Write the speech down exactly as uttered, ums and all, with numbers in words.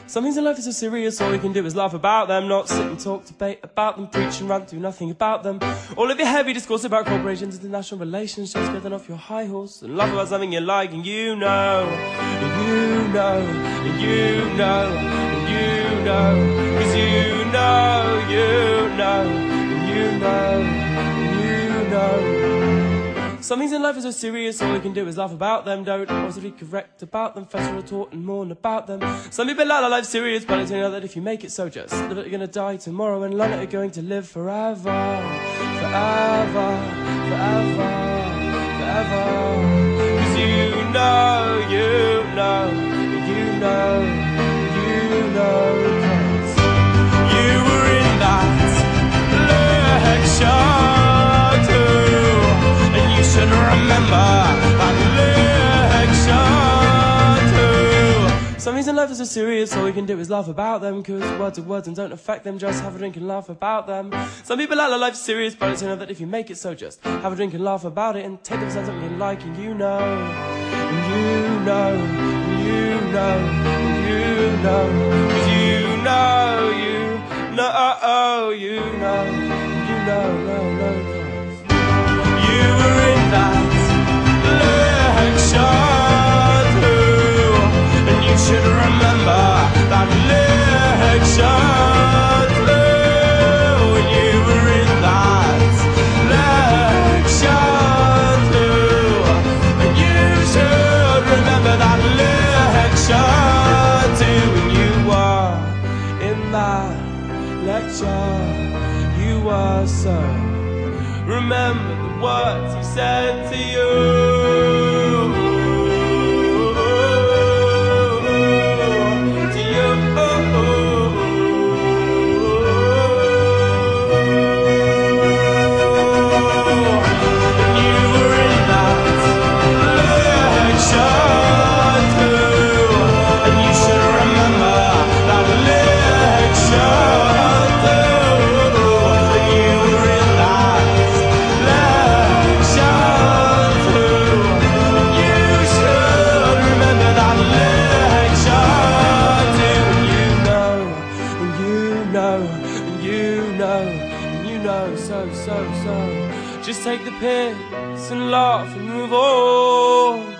Some things in life are so serious, all we can do is laugh about them, not sit and talk, debate about them, preach and rant, do nothing about them. All of your heavy discourse about corporations, international relations, just getting off your high horse and laugh about something you like, and you know, and you know, and you know, and you know, cause you know, you know, and you know, and you know. Some things in life are so serious, all we can do is laugh about them, don't always be correct about them, fuss or retort and mourn about them. Some people like their life serious, but it's only know that if you make it so just live it, you're gonna die tomorrow, and none of it are going to live forever, forever, forever, forever. Cause you know, you know, you know, you know, cause you were in that lecture. Should remember that lecture too. Some things in life are so serious, all we can do is laugh about them, cause words are words and don't affect them, just have a drink and laugh about them. Some people like their life serious, but it's you know that if you make it so just have a drink and laugh about it, and take them as something you like, and you know, and you know, and you know, and you know, cause you know, you know, oh, you know, you know, no, no, no. You were in that lecture too, and you should remember that lecture too. You were in that lecture too, and you should remember that lecture too. And you were in that lecture, you were so. Remember the words he said to you, to you. And you were in that lecture too, and you should remember that lecture too. And you were in that. So, so, so, just take the piss and laugh and move on.